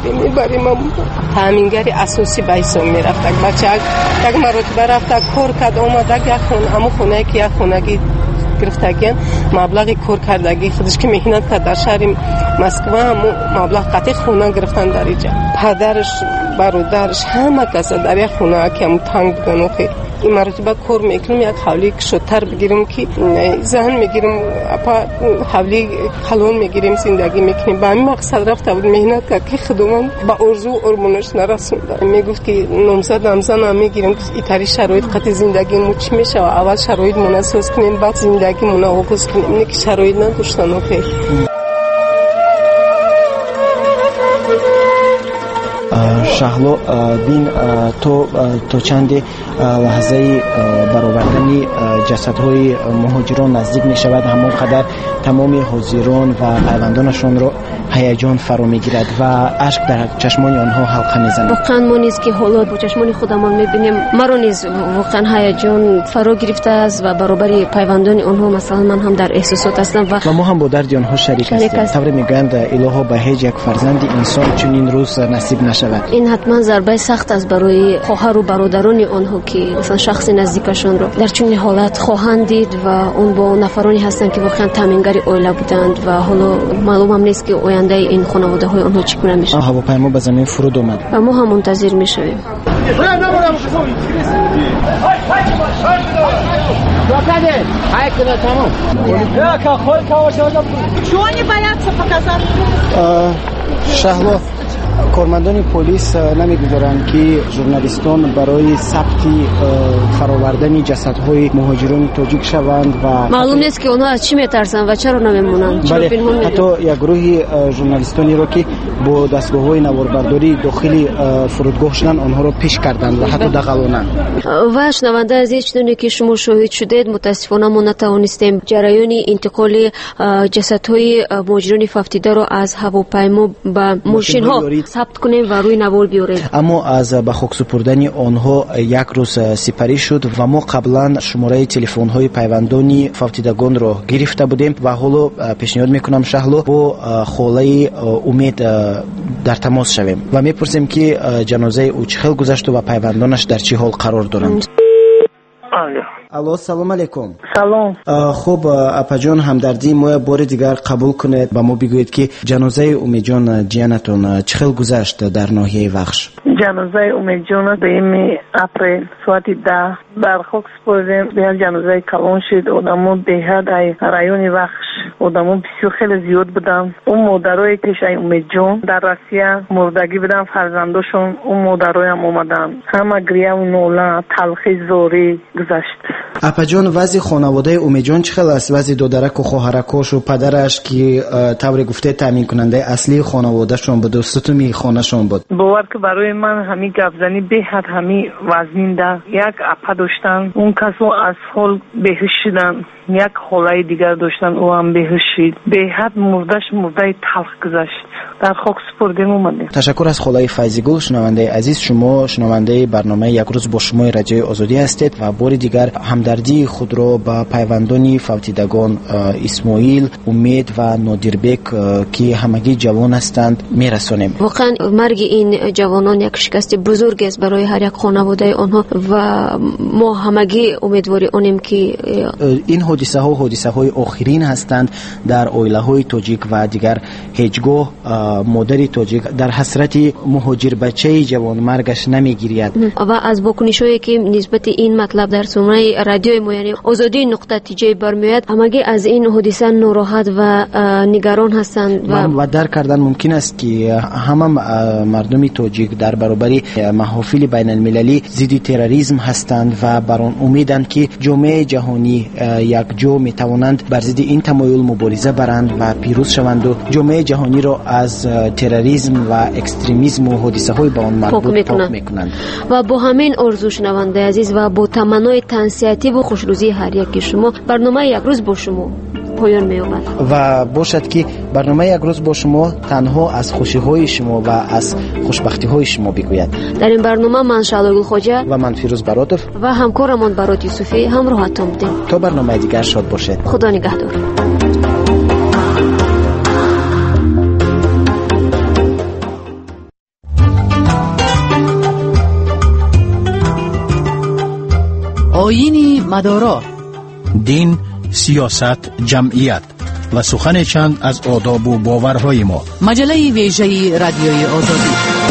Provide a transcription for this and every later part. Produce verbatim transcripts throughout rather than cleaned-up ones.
میبریم. تامینگری اساسی به حساب میرفت. بچه یک مرتبه رفت کار کرد اومد یک خونه، اما خونه که یک خونگی گرفتگی مبلغ کار کردگی خودش که مهنت کرد در شهر مسکو هم مبلغ قطعی خونه گرفتن در اینجا. پدرش برادرش همه کس در یک خونه که هم تنگ بودن. این مرتبه کار میکنم یک حولی شدتر بگیرم که ذهن میگیرم حولی خلون میگیریم زندگی میکنیم. به همین مقصد رفته بود مهنت کرد که خودمون با ارزو و ارمانش نرسونده. میگفت که نامزد همزن هم میگیریم که ایتاری شرایط قطعی زندگی مو چی میشه و اول شرایط مناسب کنیم بعد زندگی مون آغاز کنیم. اینه که شرایط نداشتن و خیلی شهلا بین تو تو چند لحظه برآوردن جسدهای مهاجران نزدیک می شود همون قدر تمام حاضران و پیوندانشان را هیجان فرا می گیرد و اشک در چشمان آنها حلقه می زند. واقعا ما نیز که حالا با چشمان خودمان می بینیم مرا نیز واقعا هیجان فرا گرفته است و برابر پیوندان آنها مثلا من هم در احساسات هستم و, و ما هم با درد آنها شریک هستیم. طوری میگویند الها به هیچ یک فرزند انسان چنین روز نصیب نشود. این حتما ضربه سخت است برای خواهر و برادران آنها که مثلا شخص نزدیکشان را در چنین حالت خواهند دید و اون با نفرانی هستند که واقعا تامینگری عائله بودند و حالا معلوم هم نیست که آینده این خانواده های آنها چگونه میشه. هواپیما به زمین فرود آمد و ما هم منتظر میشویم. شهلا کارمندان پلیس نمیگذارند که ژورنالیستان برای ثبت فراوردن جسدهای مهاجران تاجیک شوند و معلوم نیست که اونها از چی میترسن و چرا نمیمونن. بله حتی یک گروه ژورنالیستانی را که با دستگاه‌های نواربرداری داخل فرودگاه شدن آنها را پیش کردند و حتی دغلانند. و شنونده عزیز چنانه که شما شاهد شدید متاسفانه ما نتوانستیم جریان انتقال جسدهای مهاجران ففتیده را از هواپیما به ماشین‌ها ثبت کنیم و روی نوار بیاریم. اما از به خاک سپردن آنها یک روز سپری شد و ما قبلا شماره تلفن های پیوندان فوتیدگان را گرفته بودیم و حالا پیشنهاد میکنم شهلا با خاله امید در تماس شویم و میپرسیم که جنازه او چه خیلی گذشت و پیوندانش در چه حال قرار دارند. الو سلام علیکم. سلام. خب اپا جان همدردی ما بار دیگر قبول کنید و ما بگویید که جنازه امید جان جیانتون چه خیلی گذشت در ناحیه وخش؟ جنازه امید جان به این اپریل ساعت ده در خاک سپردیم. به جنازه کلان شد. آدمون بهد ای رایون وخش آدمون بسیار خیلی زیاد بودن. اون مادرای پیش ای امید جان در روسیه مردگی بودن فرزنداشون. اون مادرای هم اومدن همه گریه و نوله تلخی زوری گذشت. اپا جان وضع خانواده امید جان چه خیلی است؟ وضع دادرک و خواهرکاش و پدرش که طور گفته تامین کننده اصلی خانوادهشون بود و ستون خانهشون بود. باور که برای من همین گپزنی به حد همین وزنینده. یک اپا داشتن اون کسو از حال بهش شدن. یک خاله دیگر داشتن او هم بهش شد. به حد مردش مرده تلخ گذشت. در خاک سپردیم اومدیم. تشکر از خاله فیضی‌گل. شنونده عزیز شما شنونده برنامه یک روز با شما رادیوی آزادی هستید و بار دیگر همدردی خود را با پیوندان فوتیدگان اسماعیل، امید و نادربک که همگی جوان هستند میرسانیم. واقعا مرگ این جوانان یک شکست بزرگ است برای هر یک خانواده آنها و ما همگی امیدواری اونیم که این حادثه ها حادثه های آخرین هستند در عائله های تاجیک و دیگر هیچگاه مادری تاجیک در حسرت مهاجر بچه جوان مرگش نمیگیرید. و از واکنش‌هایی که نسبت این مطلب در سومه رادیوی ما یعنی آزادی نقطه تیجه برمیاد همگی از این حادثه ناراحت و نگران هستند و و درک کردن ممکن است که همه مردم تاجیک در برابر محافل بین المللی ضد تروریسم هستند و بر آن امیدند که جامعه جهانی یک جو می توانند بر ضد این تمایل مبارزه برند و پیروز شوند و جامعه جهانی را از تروریسم و اکستریمیسم و حادثه های با آن مربوط پاک میکنند. و با همین آرزو شنونده عزیز و با تمنای تنسیتی و خوشروزی هر یکی شما برنامه یک روز با شما پایان می‌یابد و باشد که برنامه یک روز با شما تنها از خوشی‌های شما و از خوشبختی‌های شما بگوید. در این برنامه من شعله گل خواجه و من فیروز براتوف و همکارمان برات یوسفی همراهتون بودیم. تا برنامه دیگر شاد باشید. خدا نگهدار. آیین مدارا. دین، سیاست، جمعیت و سخن چند از آداب و باورهای ما. مجله ویژه رادیوی آزادی.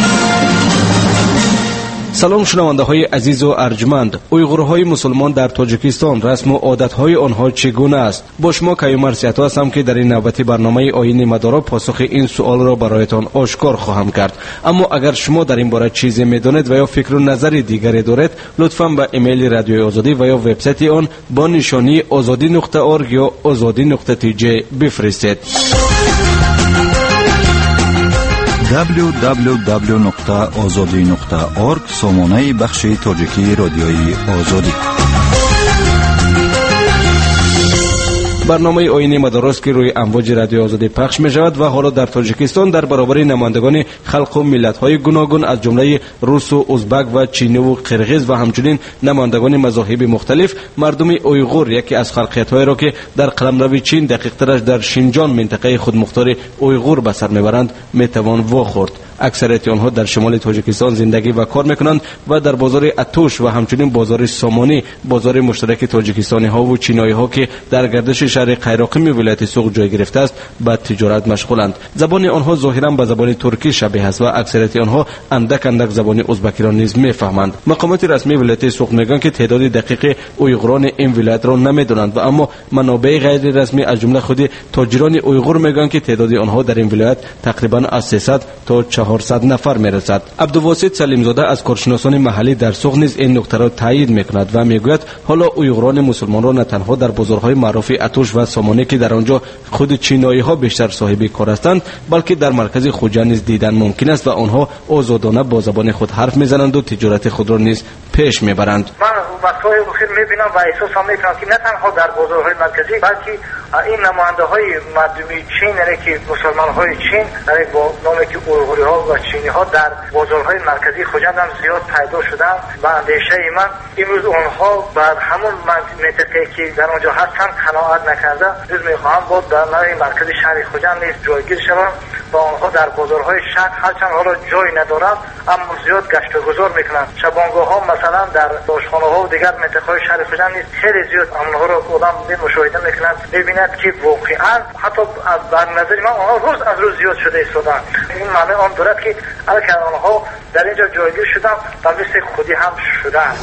سلام شنونده های عزیز و ارجمند. اویغورهای مسلمان در تاجیکستان رسم و عادت های آنها چگونه است؟ با شما کیومر سیاتو هستم که در این نوبتی برنامه آیین مدارا پاسخ این سوال را برایتان آشکار خواهم کرد. اما اگر شما در این باره چیزی میدانید و یا فکر و نظری دیگری دارید، لطفاً به ایمیل رادیوی آزادی و یا وبسایت آن با نشانی آزادی نقطه اورگ یا آزادی نقطه تی جی بفرستید. دبلیو دبلیو دبلیو نقطه آزادی نقطه اورگ سامانه بخش تاجیکی رادیوی آزادی. برنامه آیین مدارس که روی امواج رادیو آزادی پخش می شود و حالا در تاجیکستان در برابر نمایندگان خلق و ملت های گوناگون از جمله روس و ازبک و چینی و قرغیز و همچنین نمایندگان مذاهب مختلف، مردم اویغور یکی از خلقیت های را که در قلمرو چین دقیق ترش در شینجان منطقه خودمختار اویغور به سر میبرند میتوان واخورد. اکثریت آنها در شمال تاجیکستان زندگی و کار میکنند و در بازار اتوش و همچنین بازار سامانی، بازار مشترک تاجیکستانی ها و چینایی ها که در گردش شهر قیراقمی ولایت سوق جای گرفته است به تجارت مشغولند. زبان آنها ظاهرا به زبان ترکی شبیه است و اکثریت آنها اندک اندک زبان ازبکی را نیز میفهمند. مقامات رسمی ولایت سوق میگن که تعداد دقیق اویغوران این ولایت را نمیدونند و اما منابع غیر رسمی از جمله خود تاجران اویغور میگن که تعداد آنها در این ولایت تقریبا از سیصد تا چهارصد نفر میرسد. عبدالواسط سلیمزاده از کارشناسان محلی در سوق نیز این نکته را تایید میکند و میگوید حالا اویغوران مسلمان را نه تنها در بازارهای معروف اتوش و سامانه که در آنجا خود چینایی ها بیشتر صاحب کار هستند، بلکه در مرکز خوجا نیز دیدن ممکن است و آنها آزادانه با زبان خود حرف میزنند و تجارت خود را نیز پیش میبرند. من وقتهای اخیر میبینم و احساس هم میکنم که نه تنها در بازارهای مرکزی بلکه این نماینده های مردم چین یعنی که مسلمان های چین یعنی با نامی که اویغوری ها و چینی ها در بازارهای مرکزی خوجند هم زیاد پیدا شدن و اندیشه من امروز آنها بر همون منطقه که در آنجا هستند قناعت نکرده جز میخواهم با در نوع مرکز شهر خوجند نیز جایگیر شوم و آنها در بازارهای شهر هرچند حالا جای ندارند اما زیاد گشت و گذار میکنند. شبانگاه ها مثلا در آشخانه ها و دیگر منطقه های شهر خوجند نیز خیلی زیاد آنها را آدم مشاهده میکنند، میبیند که واقعا حتی بر نظر من آنها روز از روز زیاد شده ایستادند. این معنی آن دارد که اگر آنها در اینجا جایگیر شدند و مثل خودی هم شدند.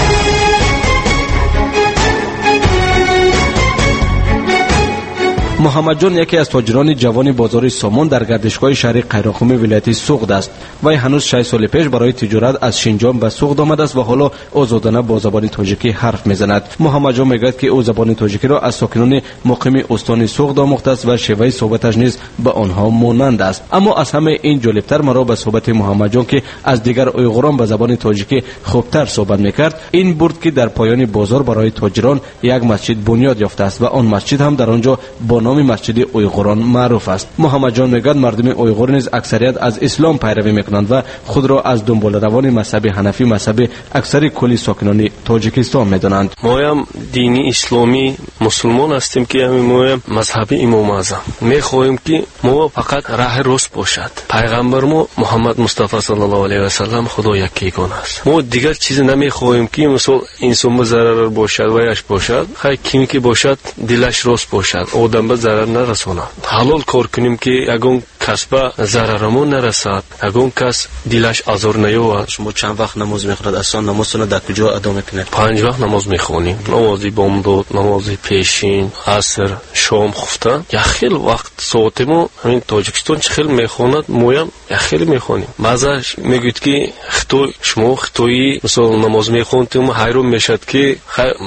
محمد جان یکی از تاجران جوان بازار سامان در گردشگاه شهر قیراقمی ولایت سوق است. وی هنوز شش سال پیش برای تجارت از شینجان به سوق آمده است و حالا آزادانه با زبان تاجیکی حرف میزند. محمد جان میگوید که او زبان تاجیکی را از ساکنان مقیم استان سوق آموخته است و شیوه صحبتش نیز به آنها مانند است. اما از همه این جالبتر مرا به صحبت محمد جان که از دیگر اویغوران به زبان تاجیکی خوبتر صحبت میکرد این بود که در پایان بازار برای تاجران یک مسجد بنیاد یافته است و آن مسجد هم در آنجا با نام مسجد اویغوران معروف است. محمد جان میگوید مردم اویغور نیز اکثریت از اسلام پیروی میکنند و خود را از دنبال روان مذهب حنفی مذهب اکثر کلی ساکنان تاجیکستان میدانند. ما هم دینی اسلامی مسلمان هستیم که همین ما مذهب امام اعظم میخواهیم که ما فقط راه راست باشد. پیغمبر ما محمد مصطفی صلی الله علیه و سلم خدا یکی یگانه است. ما دیگر چیز نمیخواهیم که مثلا انسان به ضرر باشد و یش باشد، خیر کیمی که باشد دلش راست باشد، آدم به ضرر نرساند. حلال کار کنیم که یگان کس به ضررمون نرسد، یگان کس دلش آزار نیاورد. شما چند وقت نماز میخونید؟ اصلا نمازتون در کجا ادا میکنید؟ پنج وقت نماز میخونیم. نماز بامداد، نماز پیشین، عصر، شام خفتن. یا خیلی وقت ساعت ما همین تاجیکستان چه خیلی میخواند، مویم یا خیلی میخونیم. بعضش میگوید که خطوی شما خطویی مثلا نماز میخونید ما حیران میشد که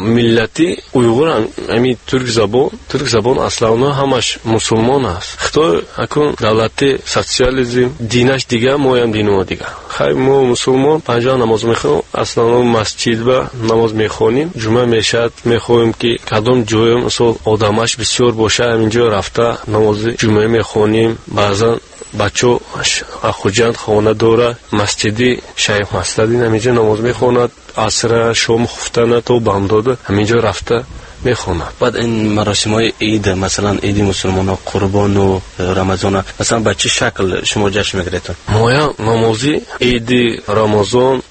ملتی اویغور همین ترک زبان ترک زبان اصلا همش مسلمان است. خطوی اکن دولت سوسیالیسم دینش دیگه مویم دینو دیگه. خیر ما مسلمان پنج وقت نماز میخونیم، اصلا مسجد با نماز میخونیم. جمعه میشد میخواهیم که کدام جای مثلا آدمش بسیار باشه همینجا رفته نماز جمعه میخونیم. بعضا بچه خوجند خانه داره مسجدی شیخ مسجدی همینجا نماز میخوند، عصر شام خفتن تو بامداد همینجا رفته میخوند. بعد این مراسم های عید مثلا عید مسلمان ها قربان و رمضان ها مثلا به چه شکل شما جشن میگیرید؟ ما نمازی عید رمضان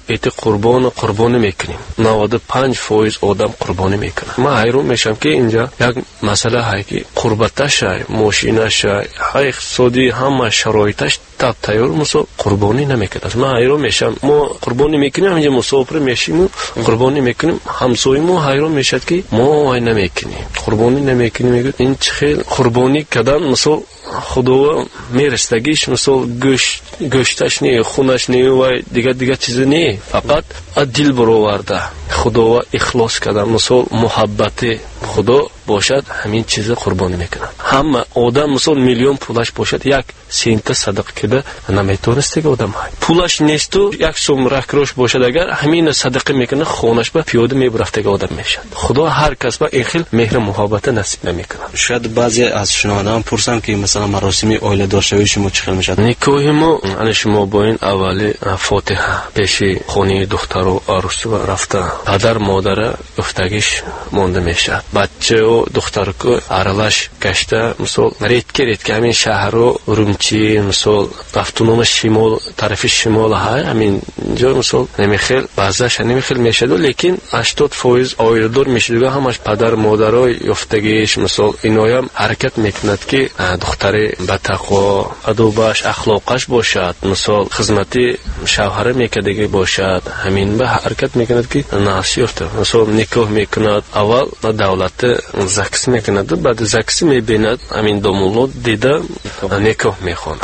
ایت قربان قربانی میکنیم. نود و پنج درصد آدم قربانی میکنه. من حیران میشم که اینجا یک مسئله هست که قربتش ماشینش های اقتصادی همه شرایطش تاب تیار مسو قربانی نمیکنه. من حیران میشم ما قربانی میکنیم اینجا مسافر میشیم قربانی میکنیم همسایه ما حیران میشد که ما وای نمیکنیم قربانی نمیکنیم. میگه این چه قربانی کردن مسو خدا میرستگیش مثلا گوشت گوشتش نه خونش نه و دیگه دیگه چیز نه فقط دل برآورده خدا و اخلاص کردن مثلا محبت خدا باشد همین چیز قربانی میکنن. همه آدم مثلا میلیون پولش باشد یک سنت صدقه کده نمیتونسته که آدم های پولش نیست و یک سوم رکروش باشد اگر همین صدقه میکنه خونش به پیاده میبرفته که آدم میشد. خدا هر کس به این خیل مهر محبت نصیب نمیکنه. شاید بعضی از شنوندگان پرسن که مثلا مراسم اوله داشتوی شما چه خیلی میشد؟ نکاح ما ان شما با این اولی فاتحه پیش خونه دختر و عروس رفته پدر مادر گفتگیش مونده میشه. بچه و دختر کو ارلاش گشته مثلا رید کرد که همین شهر و رومچی مثلا автонома شمال طرف شمال های همین جا مثلا نمیخیل بعضش نمیخیل میشد لیکن هشتاد درصد آیردار میشد همش پدر مادر و گفتگیش مثلا اینایم حرکت میکند که دختر با تقوا ادبش اخلاقش باشد مثلا خدمتی شوهر میکدگی باشد همین به حرکت میکند که ناسیفته مثلا نکاح میکند اول دولت زکس میکند بعد زکس میبیند همین دومولو دیده نکاح میخواند.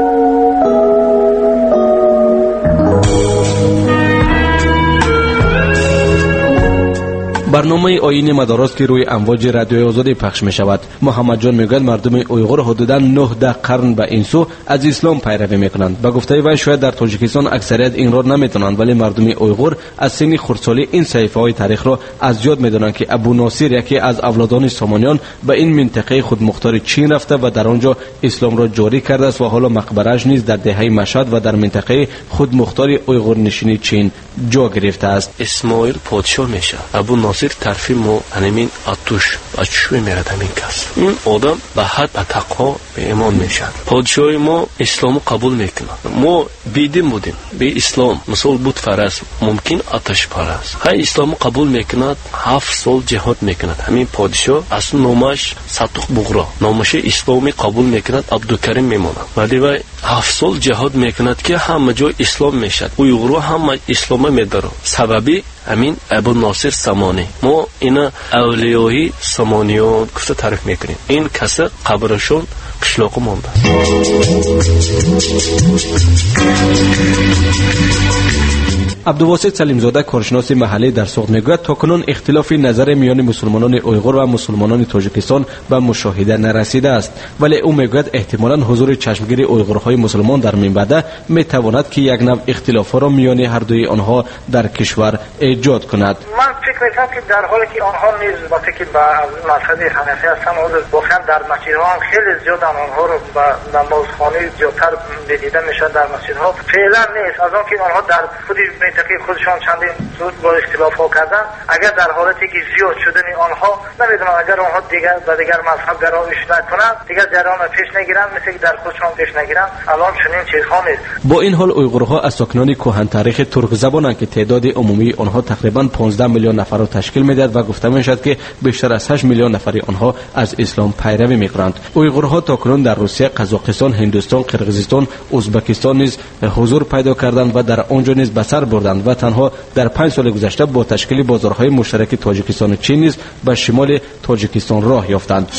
برنامه آیین مدارس که روی امواج رادیوی آزادی پخش می شود. محمد جان میگوید مردم اویغور حدوداً نه ده قرن به این سو از اسلام پیروی میکنند. به گفته وی شاید در تاجیکستان اکثریت این را نمیتونند ولی مردم اویغور از سن خردسالی این صحیفه های تاریخ را از یاد میدونند که ابو ناصر یکی از اولادان سامانیان به این منطقه خودمختار چین رفته و در آنجا اسلام را جاری کرده است و حالا مقبره‌اش نیز در دهه مشهد و در منطقه خودمختار اویغور نشینی چین جا گرفته است. اسماعیل پادشاه میشه. ابو ناصر طرفی ما همین آتوش آتشوی میرد همین کس. این آدم به حد تقوا به ایمان میشد. پادشاه ما اسلام قبول میکنه. ما بیدیم بودیم به اسلام مثلا بود فرض ممکن آتش پرست. های اسلام قبول میکنه هفت سال جهاد میکنه. همین پادشاه اصلا نامش صدق بغرا نامش اسلامی قبول میکنه عبدالکریم میمونه. ولی وای هفت سال جهاد میکنه که همه جای اسلام میشد. اویغورا همه اسلام میداره. سببی همین ابو ناصر سامانی ما اینا اولیای سامانیان گفته تعریف میکنیم. این کس قبرشون قشلاق مونده. عبدالواسط سلیمزاده کارشناس محلی در سوخت میگوید تاکنون اختلاف نظر میان مسلمانان اویغور و مسلمانان تاجیکستان به مشاهده نرسیده است ولی او میگوید احتمالاً حضور چشمگیر اویغورهای مسلمان در منبعد میتواند که یک نوع اختلافات را میان هر دوی آنها در کشور ایجاد کند. من فکر میکنم که در حالی که آنها نیز با فکر به مذهب حنفی هستند واقعا در مسجدها هم خیلی زیاد آنها رو به نمازخانه زیادتر دیده میشن در مسجدها فعلا نیست از آن که آنها در خود منطقه خودشان چندین زود با اختلاف ها کردن. اگر در حالتی که زیاد شدن آنها نمیدونم اگر آنها دیگر و دیگر مذهب گرایش نکنند دیگر جریان پیش نگیرن مثل که در خودشان پیش نگیرن الان چنین چیزها نیست. با این حال اویغورها از ساکنان کهن تاریخ ترک زبانند که تعداد عمومی آنها تقریبا پانزده میلیون نفر را تشکیل میدهد و گفته میشد که بیشتر از هشت میلیون نفری آنها از اسلام پیروی میکنند. اویغورها تاکنون در روسیه، قزاقستان، هندوستان، قرقیزستان، ازبکستان نیز حضور پیدا کردند و در آنجا نیز به سر بردند و تنها در پنج سال گذشته با تشکیل بازارهای مشترک تاجیکستان و چین نیز به شمال تاجیکستان راه یافتند.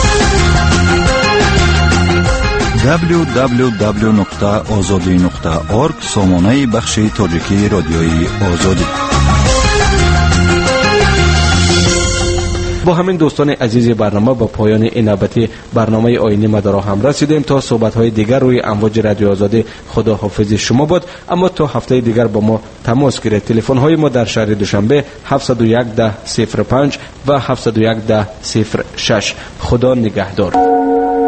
دبلیو دبلیو دبلیو نقطه آزادی نقطه اورگ سامانه بخش تاجیکی رادیوی آزادی. با همین دوستان عزیز برنامه با پایان این نوبتی برنامه آیین مدارا هم رسیدیم. تا صحبت‌های دیگر روی امواج رادیو آزادی خدا حافظ شما باد. اما تا هفته دیگر با ما تماس گیرید. تلفن‌های ما در شهر دوشنبه هفت صفر یک ده صفر پنج و هفت صفر یک ده صفر شش. خدا نگهدار.